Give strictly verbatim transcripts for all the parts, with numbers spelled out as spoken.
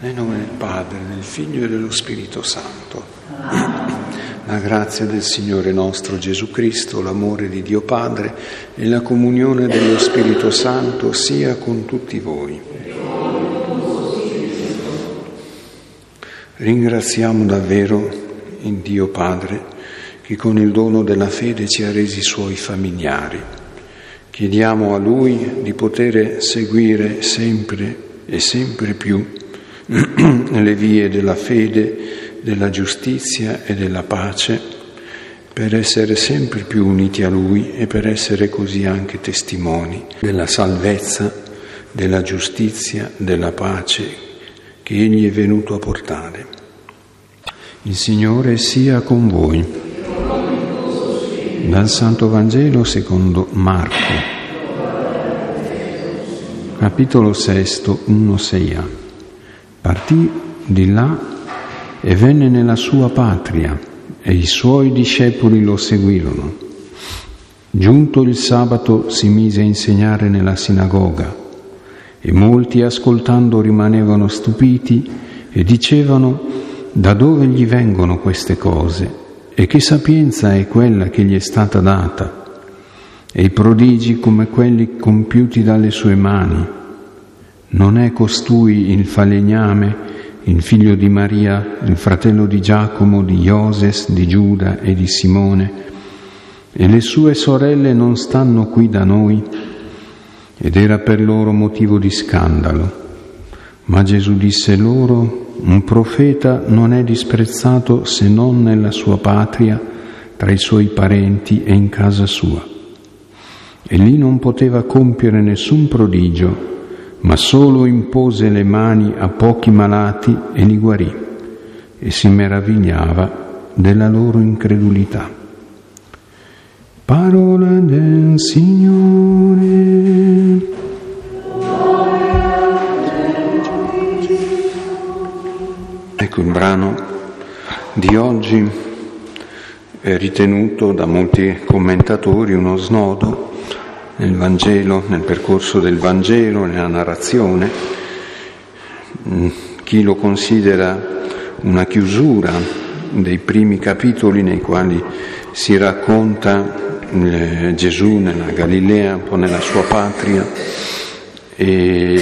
Nel nome del Padre, del Figlio e dello Spirito Santo. La grazia del Signore nostro Gesù Cristo, l'amore di Dio Padre e la comunione dello Spirito Santo sia con tutti voi. Ringraziamo davvero il Dio Padre che con il dono della fede ci ha resi suoi familiari. Chiediamo a Lui di poter seguire sempre e sempre più le vie della fede, della giustizia e della pace, per essere sempre più uniti a Lui e per essere così anche testimoni della salvezza, della giustizia, della pace che Egli è venuto a portare. Il Signore sia con voi. Dal Santo Vangelo secondo Marco, capitolo sesto, uno sei a. Partì di là e venne nella sua patria, e i suoi discepoli lo seguirono. Giunto il sabato si mise a insegnare nella sinagoga, e molti ascoltando rimanevano stupiti e dicevano: da dove gli vengono queste cose? E che sapienza è quella che gli è stata data? E i prodigi come quelli compiuti dalle sue mani? Non è costui il falegname, il figlio di Maria, il fratello di Giacomo, di Ioses, di Giuda e di Simone? E le sue sorelle non stanno qui da noi? Ed era per loro motivo di scandalo. Ma Gesù disse loro: un profeta non è disprezzato se non nella sua patria, tra i suoi parenti e in casa sua. E lì non poteva compiere nessun prodigio, ma solo impose le mani a pochi malati e li guarì, e si meravigliava della loro incredulità. Parola del Signore. Ecco, il brano di oggi è ritenuto da molti commentatori uno snodo nel Vangelo, nel percorso del Vangelo, nella narrazione. Chi lo considera una chiusura dei primi capitoli nei quali si racconta eh, Gesù nella Galilea, un po' nella sua patria, e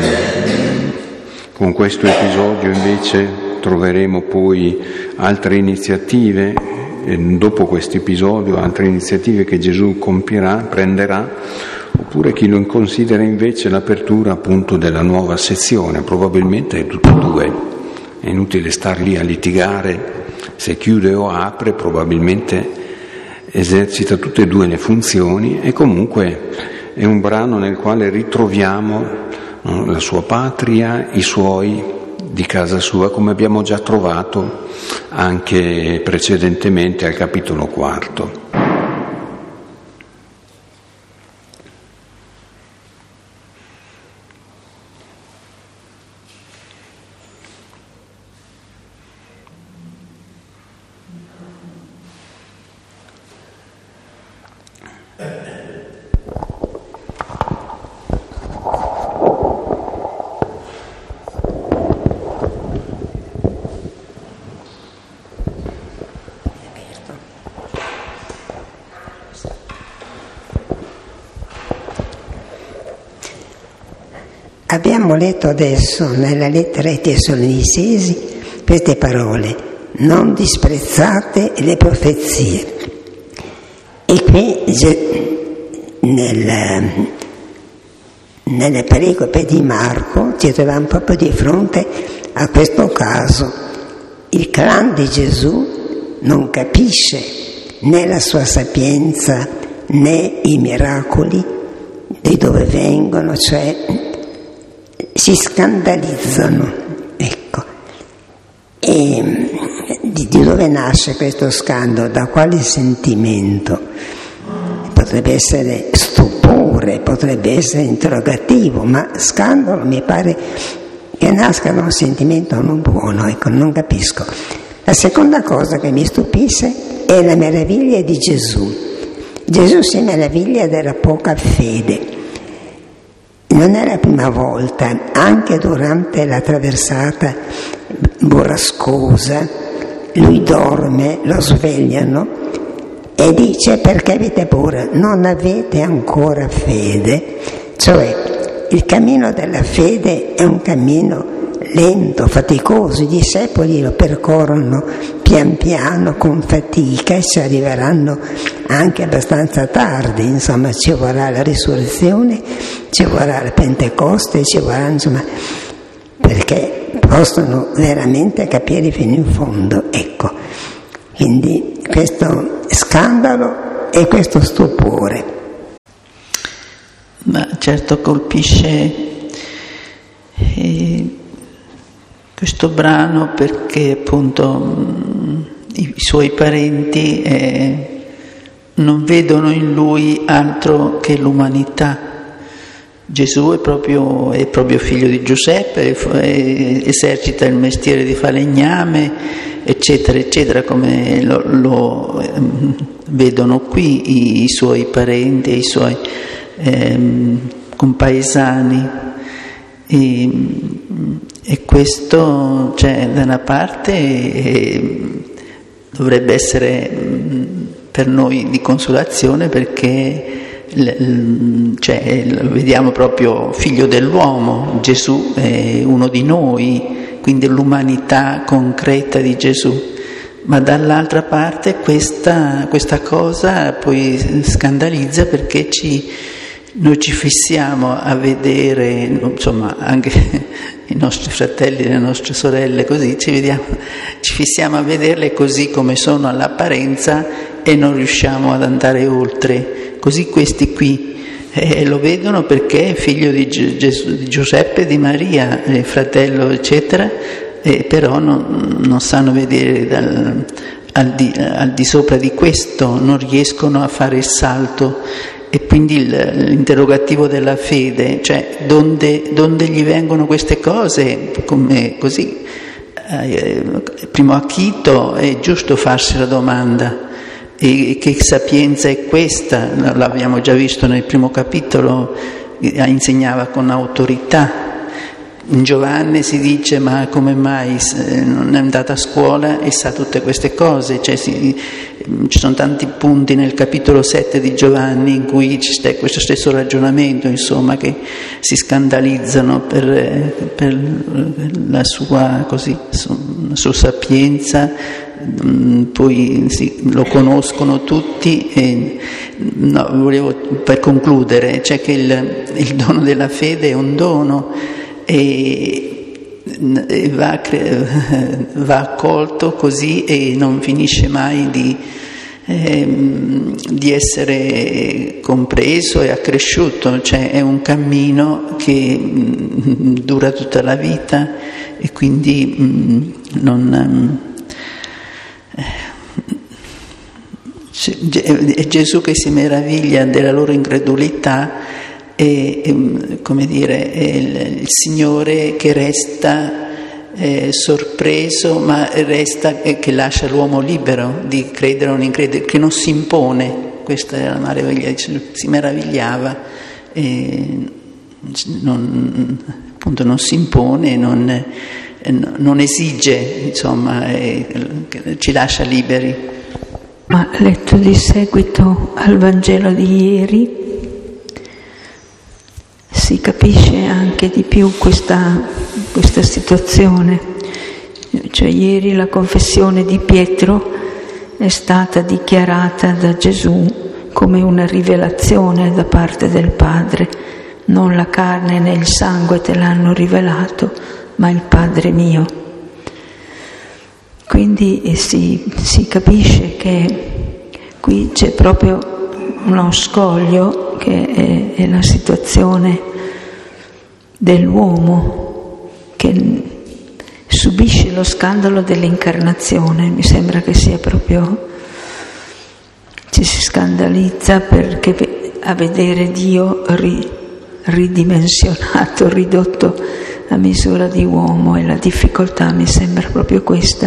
con questo episodio invece troveremo poi altre iniziative. E dopo questo episodio altre iniziative che Gesù compierà, prenderà, oppure chi lo considera invece l'apertura appunto della nuova sezione. Probabilmente è tutte e due, è inutile star lì a litigare se chiude o apre, probabilmente esercita tutte e due le funzioni, e comunque è un brano nel quale ritroviamo, no, la sua patria, i suoi di casa sua, come abbiamo già trovato anche precedentemente al capitolo quarto. Abbiamo letto adesso nella lettera ai Tessalonicesi queste parole: non disprezzate le profezie. E qui nel, nelle pericope di Marco ci troviamo proprio di fronte a questo caso. Il clan di Gesù non capisce né la sua sapienza né i miracoli di dove vengono, cioè si scandalizzano, ecco. E di, di dove nasce questo scandalo? Da quale sentimento? Potrebbe essere stupore, potrebbe essere interrogativo, ma scandalo mi pare che nasca da un sentimento non buono, ecco, non capisco. La seconda cosa che mi stupisce è la meraviglia di Gesù. Gesù si meraviglia della poca fede. non è la prima volta, anche durante la traversata burrascosa, lui dorme, lo svegliano e dice: perché avete paura? Non avete ancora fede? Cioè, il cammino della fede è un cammino lento, faticoso, i discepoli lo percorrono pian piano, con fatica, e ci arriveranno anche abbastanza tardi, insomma ci vorrà la risurrezione, ci vorrà la Pentecoste, ci vorrà, insomma, perché possono veramente capire fino in fondo, ecco. Quindi questo scandalo e questo stupore. Ma certo colpisce eh, questo brano perché appunto mh, i suoi parenti eh, non vedono in lui altro che l'umanità. Gesù è proprio, è proprio figlio di Giuseppe, è, esercita il mestiere di falegname, eccetera, eccetera, come lo, lo eh, vedono qui i, i suoi parenti, i suoi eh, compaesani. E, e questo, cioè, da una parte eh, dovrebbe essere per noi di consolazione, perché cioè, vediamo proprio figlio dell'uomo, Gesù è uno di noi, quindi l'umanità concreta di Gesù. Ma dall'altra parte questa, questa cosa poi scandalizza, perché ci noi ci fissiamo a vedere, insomma, anche i nostri fratelli e le nostre sorelle, così ci vediamo, ci fissiamo a vederle così come sono all'apparenza e non riusciamo ad andare oltre. Così questi qui eh, lo vedono perché è figlio di, Gesù, di Giuseppe, di Maria, eh, fratello, eccetera, eh, però non, non sanno vedere dal, al, di, al di sopra di questo, non riescono a fare il salto. E quindi il, l'interrogativo della fede, cioè donde, donde gli vengono queste cose, come così, eh, primo acchito è giusto farsi la domanda, e che sapienza è questa? L'abbiamo già visto nel primo capitolo, insegnava con autorità. In Giovanni si dice: ma come mai non è andata a scuola e sa tutte queste cose? Cioè, si, ci sono tanti punti nel capitolo sette di Giovanni in cui c'è questo stesso ragionamento, insomma, che si scandalizzano per, per la sua, così, la sua sapienza, poi sì, lo conoscono tutti. E, no, volevo per concludere, cioè che il, il dono della fede è un dono e Va, va accolto così e non finisce mai di, eh, di essere compreso e accresciuto, cioè è un cammino che mh, dura tutta la vita, e quindi mh, non eh, è Gesù che si meraviglia della loro incredulità. E, come dire, è il, il Signore che resta eh, sorpreso, ma resta eh, che lascia l'uomo libero di credere o non credere, che non si impone. Questa è la meraviglia, si meravigliava, e non, appunto non si impone, non, non esige, insomma, eh, ci lascia liberi. Ma letto di seguito al Vangelo di ieri si capisce anche di più questa, questa situazione. Cioè, ieri la confessione di Pietro è stata dichiarata da Gesù come una rivelazione da parte del Padre. Non la carne né il sangue te l'hanno rivelato, ma il Padre mio. Quindi eh, si, si capisce che qui c'è proprio uno scoglio che è, è la situazione dell'uomo che subisce lo scandalo dell'incarnazione. Mi sembra che sia proprio, ci si scandalizza perché a vedere Dio ri, ridimensionato, ridotto a misura di uomo, e la difficoltà mi sembra proprio questa.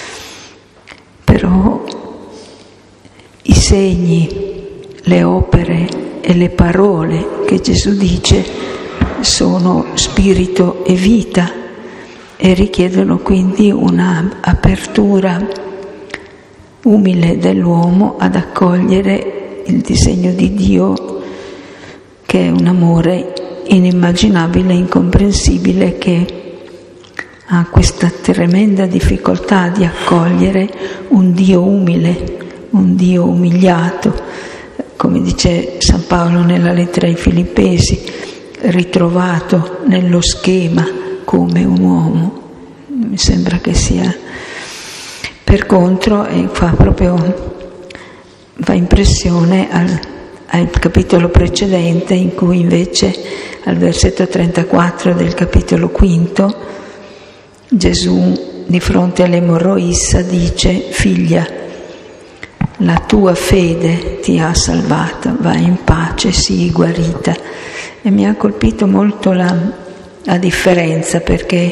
Però i segni, le opere e le parole che Gesù dice sono spirito e vita e richiedono quindi una apertura umile dell'uomo ad accogliere il disegno di Dio, che è un amore inimmaginabile, incomprensibile, che ha questa tremenda difficoltà di accogliere un Dio umile, un Dio umiliato, come dice San Paolo nella lettera ai Filippesi, ritrovato nello schema come un uomo. Mi sembra che sia. Per contro, e fa proprio fa impressione al, al capitolo precedente, in cui invece al versetto trentaquattro del capitolo quinto Gesù, di fronte all'emorroissa, dice: figlia, la tua fede ti ha salvata, vai in pace, sii guarita. E mi ha colpito molto la, la differenza, perché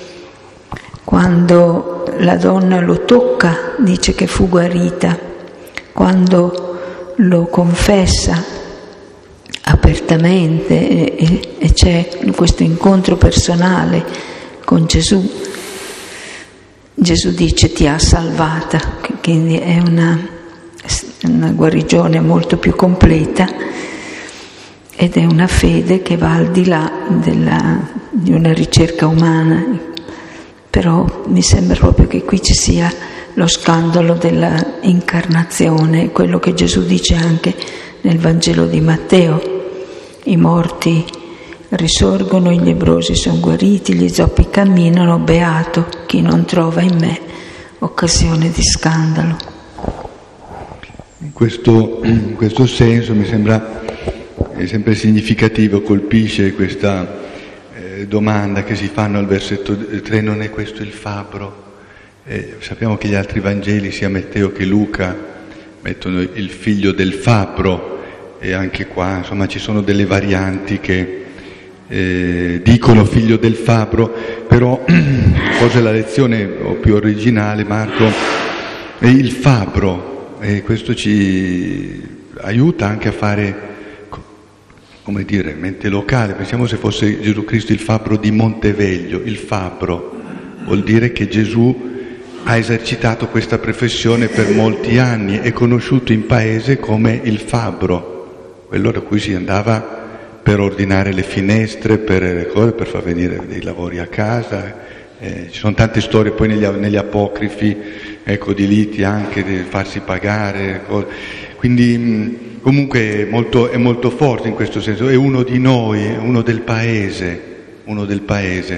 quando la donna lo tocca dice che fu guarita, quando lo confessa apertamente e, e, e c'è questo incontro personale con Gesù, Gesù dice ti ha salvata, quindi è una, una guarigione molto più completa ed è una fede che va al di là della, di una ricerca umana. Però mi sembra proprio che qui ci sia lo scandalo della incarnazione, quello che Gesù dice anche nel Vangelo di Matteo: i morti risorgono, i lebbrosi sono guariti, gli zoppi camminano, beato chi non trova in me occasione di scandalo. In questo, in questo senso mi sembra è sempre significativo, colpisce questa eh, domanda che si fanno al versetto tre: non è questo il fabbro? Eh, sappiamo che gli altri Vangeli, sia Matteo che Luca, mettono il figlio del fabbro, e anche qua insomma ci sono delle varianti che Eh, dicono figlio del fabbro, però forse la lezione più originale, Marco, è il fabbro, e questo ci aiuta anche a fare, come dire, mente locale. Pensiamo se fosse Gesù Cristo il fabbro di Monteveglio. Il fabbro vuol dire che Gesù ha esercitato questa professione per molti anni, è conosciuto in paese come il fabbro, quello da cui si andava per ordinare le finestre, per le cose, per far venire dei lavori a casa. Eh, ci sono tante storie poi negli, negli apocrifi, ecco, di liti anche, di farsi pagare, cose. Quindi mh, comunque è molto, è molto forte in questo senso, è uno di noi, è uno del paese, uno del paese.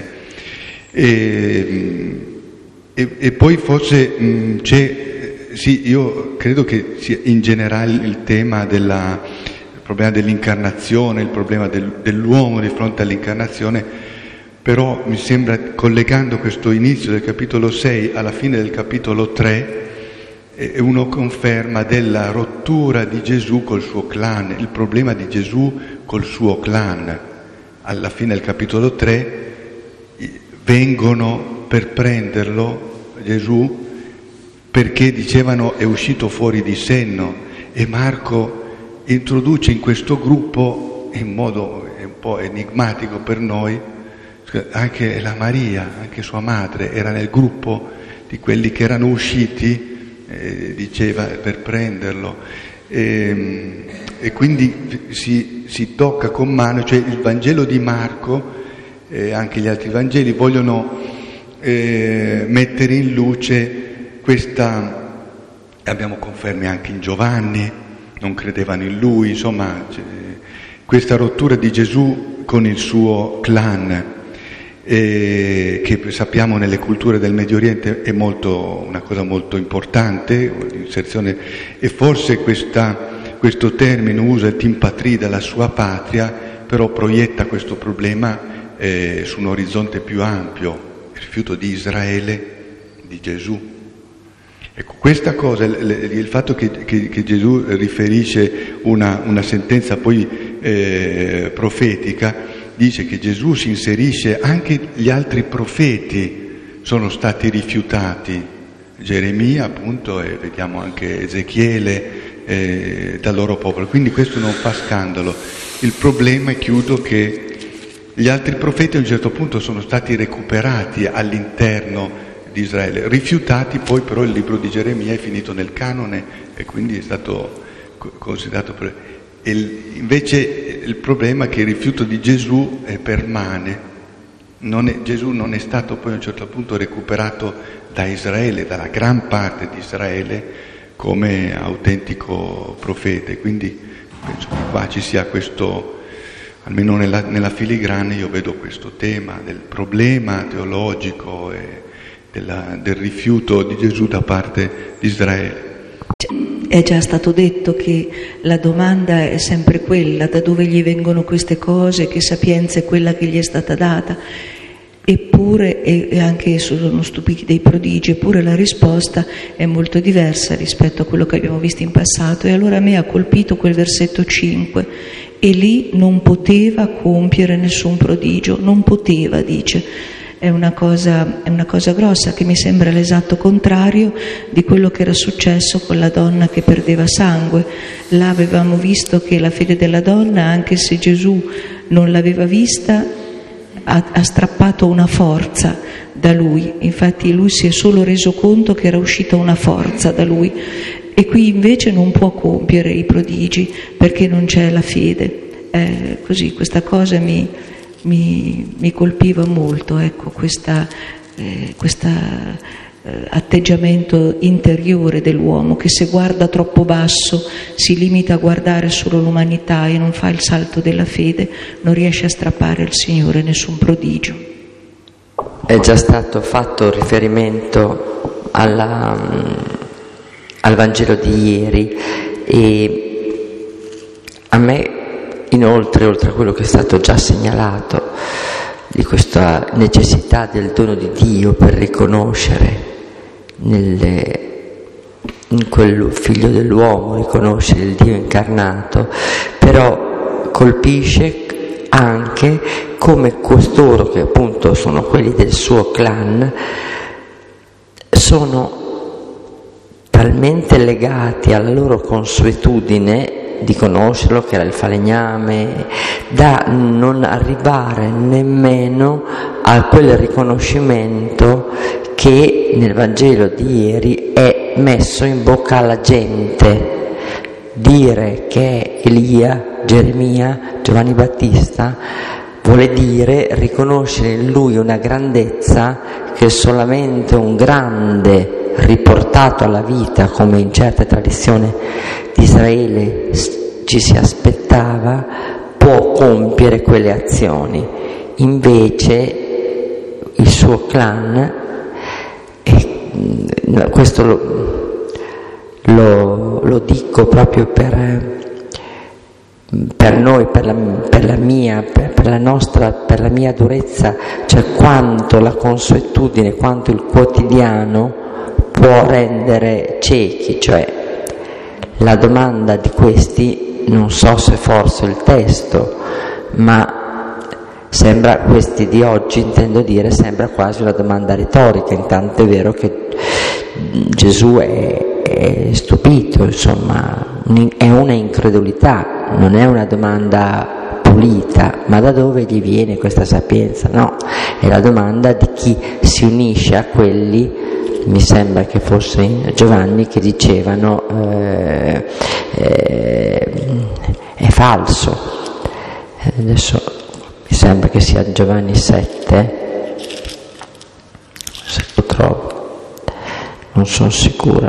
E, e, e poi forse mh, c'è, sì, io credo che sia in generale il tema della il problema dell'incarnazione, il problema del, dell'uomo di fronte all'incarnazione, però mi sembra, collegando questo inizio del capitolo sei alla fine del capitolo tre, è uno conferma della rottura di Gesù col suo clan, il problema di Gesù col suo clan. Alla fine del capitolo tre vengono per prenderlo Gesù perché dicevano è uscito fuori di senno, e Marco introduce in questo gruppo, in modo un po' enigmatico per noi, anche la Maria, anche sua madre, era nel gruppo di quelli che erano usciti, eh, diceva, per prenderlo. E, e quindi si, si tocca con mano, cioè il Vangelo di Marco e eh, anche gli altri Vangeli vogliono eh, mettere in luce questa, abbiamo conferme anche in Giovanni, non credevano in lui, insomma, questa rottura di Gesù con il suo clan, eh, che sappiamo nelle culture del Medio Oriente è molto, una cosa molto importante, l'inserzione, e forse questa, questo termine usa il timpatri dalla sua patria, però proietta questo problema eh, su un orizzonte più ampio, il rifiuto di Israele, di Gesù. Ecco, questa cosa, il fatto che, che, che Gesù riferisce una, una sentenza poi eh, profetica, dice che Gesù si inserisce, anche gli altri profeti sono stati rifiutati, Geremia appunto, e vediamo anche Ezechiele eh, dal loro popolo, quindi questo non fa scandalo. Il problema, e chiudo, che Gli altri profeti a un certo punto sono stati recuperati all'interno di Israele, rifiutati, poi però il libro di Geremia è finito nel canone e quindi è stato considerato... Per... E invece il problema è che il rifiuto di Gesù permane. Non è, Gesù non è stato poi a un certo punto recuperato da Israele, dalla gran parte di Israele, come autentico profeta. Quindi penso che qua ci sia questo, almeno nella, nella filigrana io vedo questo tema del problema teologico e della, del rifiuto di Gesù da parte di Israele. È già stato detto che la domanda è sempre quella: da dove gli vengono queste cose, che sapienza è quella che gli è stata data? Eppure, e anche sono stupiti dei prodigi, eppure la risposta è molto diversa rispetto a quello che abbiamo visto in passato. E allora a me ha colpito quel versetto cinque: e lì non poteva compiere nessun prodigio, non poteva, dice. È una cosa, è una cosa grossa, che mi sembra l'esatto contrario di quello che era successo con la donna che perdeva sangue. Là avevamo visto che la fede della donna, anche se Gesù non l'aveva vista, ha, ha strappato una forza da lui. Infatti lui si è solo reso conto che era uscita una forza da lui, e qui invece non può compiere i prodigi perché non c'è la fede. Eh, così questa cosa mi Mi, mi colpiva molto, ecco, questa, eh, questa eh, atteggiamento interiore dell'uomo che, se guarda troppo basso, si limita a guardare solo l'umanità e non fa il salto della fede, non riesce a strappare al Signore nessun prodigio. È già stato fatto riferimento alla, al Vangelo di ieri, e a me, inoltre, oltre a quello che è stato già segnalato, di questa necessità del dono di Dio per riconoscere nelle, in quel figlio dell'uomo, riconoscere il Dio incarnato, però colpisce anche come costoro, che appunto sono quelli del suo clan, sono talmente legati alla loro consuetudine di conoscerlo, che era il falegname, da non arrivare nemmeno a quel riconoscimento che nel Vangelo di ieri è messo in bocca alla gente. Dire che è Elia, Geremia, Giovanni Battista vuole dire riconoscere in lui una grandezza che solamente un grande riportato alla vita, come in certe tradizioni di Israele ci si aspettava, può compiere quelle azioni. Invece il suo clan, e questo lo, lo, lo dico proprio per, per noi, per la, per la mia, per, per la nostra, per la mia durezza, cioè quanto la consuetudine, quanto il quotidiano può rendere ciechi. Cioè la domanda di questi, non so se forse il testo, ma sembra, questi di oggi intendo dire, sembra quasi una domanda retorica, intanto è vero che Gesù è, è stupito, insomma, è una incredulità, non è una domanda pulita, ma da dove gli viene questa sapienza? No, è la domanda di chi si unisce a quelli, mi sembra che fosse Giovanni, che dicevano eh, eh, è falso. Adesso mi sembra che sia Giovanni sette, se lo trovo, non sono sicura.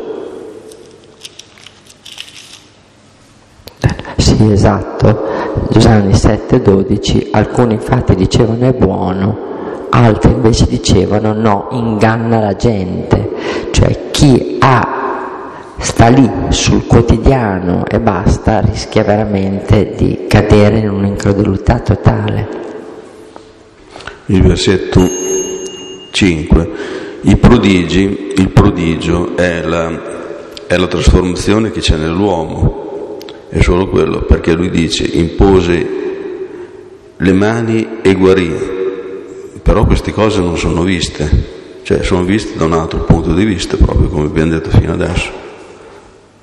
Sì, esatto, Giovanni sette dodici. Alcuni infatti dicevano è buono, altri invece dicevano no, inganna la gente. Cioè chi ha, sta lì sul quotidiano e basta, rischia veramente di cadere in un'incredulità totale. Il versetto cinque: i prodigi, il prodigio è la, è la trasformazione che c'è nell'uomo, è solo quello, perché lui dice impose le mani e guarì, però queste cose non sono viste. Cioè sono viste da un altro punto di vista, proprio come abbiamo detto fino adesso.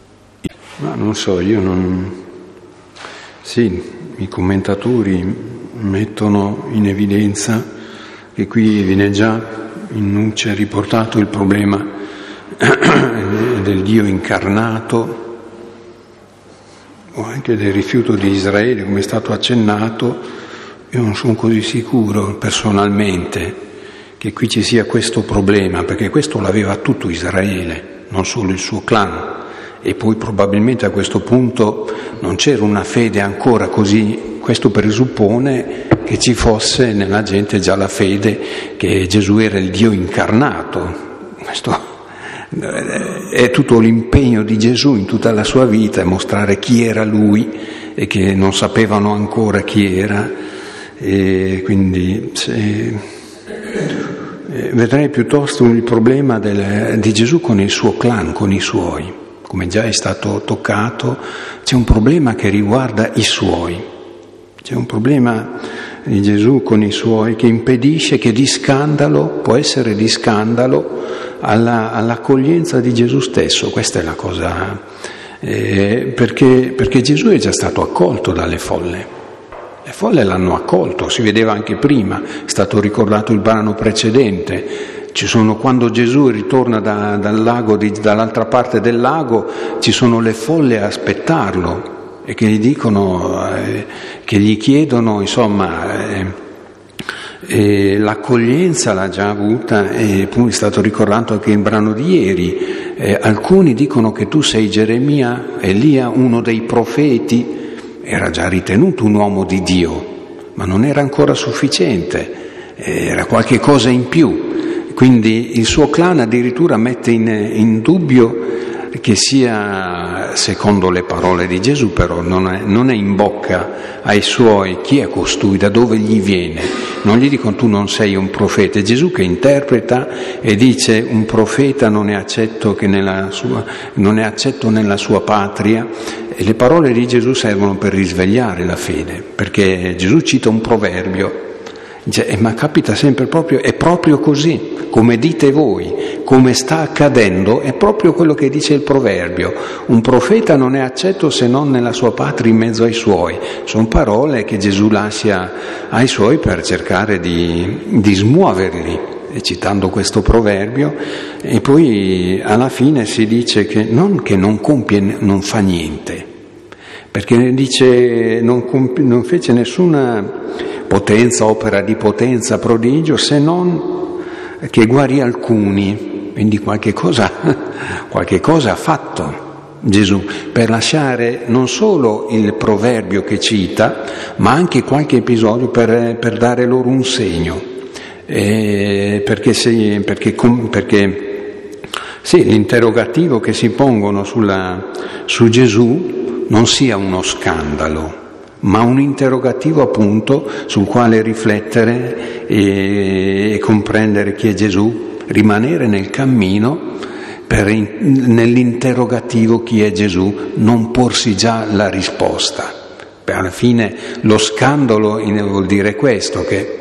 Ma non so, io non... Sì, i commentatori mettono in evidenza che qui viene già in luce riportato il problema del Dio incarnato, o anche del rifiuto di Israele, come è stato accennato. Io non sono così sicuro personalmente che qui ci sia questo problema, perché questo l'aveva tutto Israele, non solo il suo clan, e poi probabilmente a questo punto non c'era una fede ancora così. Questo presuppone che ci fosse nella gente già la fede che Gesù era il Dio incarnato. Questo è tutto l'impegno di Gesù in tutta la sua vita, è mostrare chi era Lui e che non sapevano ancora chi era. E quindi se, vedrei piuttosto il problema del, di Gesù con il suo clan, con i suoi. Come già è stato toccato, c'è un problema che riguarda i suoi. C'è un problema di Gesù con i suoi che impedisce, che di scandalo, può essere di scandalo alla, all'accoglienza di Gesù stesso. Questa è la cosa, eh, perché, perché Gesù è già stato accolto dalle folle. Le folle l'hanno accolto, si vedeva anche prima, è stato ricordato il brano precedente. Ci sono, quando Gesù ritorna da, dal lago, di, dall'altra parte del lago, ci sono le folle a aspettarlo e che gli dicono, eh, che gli chiedono, insomma, eh, eh, l'accoglienza l'ha già avuta, e poi è stato ricordato anche in brano di ieri. Eh, alcuni dicono che tu sei Geremia, Elia, uno dei profeti. Era già ritenuto un uomo di Dio, ma non era ancora sufficiente, era qualche cosa in più. Quindi il suo clan addirittura mette in, in dubbio che sia, secondo le parole di Gesù, però non è, non è in bocca ai suoi chi è costui, da dove gli viene. Non gli dicono tu non sei un profeta, è Gesù che interpreta e dice un profeta non è accetto, che nella sua, non è accetto nella sua patria. E le parole di Gesù servono per risvegliare la fede, perché Gesù cita un proverbio, dice, eh, ma capita sempre proprio, è proprio così, come dite voi, come sta accadendo, è proprio quello che dice il proverbio. Un profeta non è accetto se non nella sua patria in mezzo ai suoi. Sono parole che Gesù lascia ai suoi per cercare di, di smuoverli, citando questo proverbio. E poi alla fine si dice che non che non compie, non fa niente, perché dice non, compi, non fece nessuna potenza, opera di potenza, prodigio, se non che guarì alcuni. Quindi qualche cosa, qualche cosa ha fatto Gesù per lasciare non solo il proverbio che cita, ma anche qualche episodio per, per dare loro un segno. Eh, perché, se, perché, perché sì, l'interrogativo che si pongono sulla, su Gesù non sia uno scandalo, ma un interrogativo appunto sul quale riflettere e, e comprendere chi è Gesù, rimanere nel cammino per in, nell'interrogativo chi è Gesù, non porsi già la risposta. Beh, alla fine lo scandalo vuol dire questo, che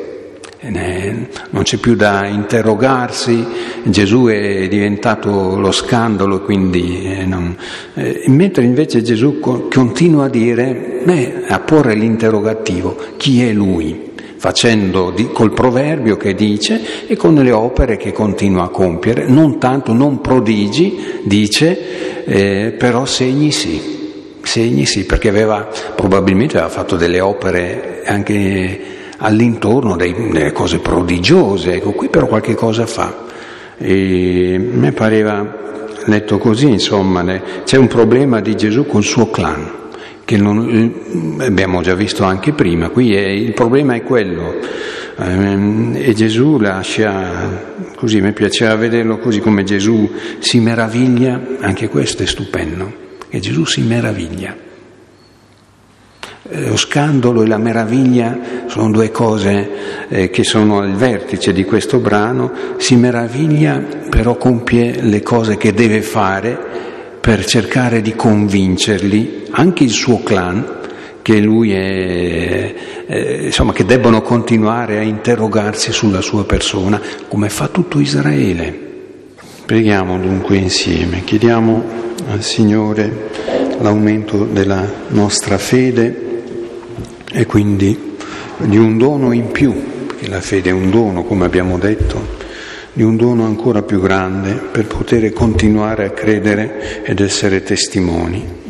non c'è più da interrogarsi, Gesù è diventato lo scandalo, quindi eh, non, eh, mentre invece Gesù co- continua a dire, eh, a porre l'interrogativo, chi è Lui? Facendo di, col proverbio che dice e con le opere che continua a compiere, non tanto, non prodigi, dice, eh, però segni sì, segni sì, perché aveva, probabilmente aveva fatto delle opere anche all'intorno, delle cose prodigiose, ecco, qui però qualche cosa fa. E a me pareva, letto così, insomma, c'è un problema di Gesù col suo clan, che non, abbiamo già visto anche prima, qui è, il problema è quello, e Gesù lascia, così mi piaceva vederlo così, come Gesù si meraviglia, anche questo è stupendo, che Gesù si meraviglia. Lo scandalo e la meraviglia sono due cose eh, che sono al vertice di questo brano. Si meraviglia, però compie le cose che deve fare per cercare di convincerli, anche il suo clan, che lui è, eh, insomma, che debbono continuare a interrogarsi sulla sua persona, come fa tutto Israele. Preghiamo dunque insieme, chiediamo al Signore l'aumento della nostra fede e quindi di un dono in più, perché la fede è un dono, come abbiamo detto, di un dono ancora più grande per poter continuare a credere ed essere testimoni.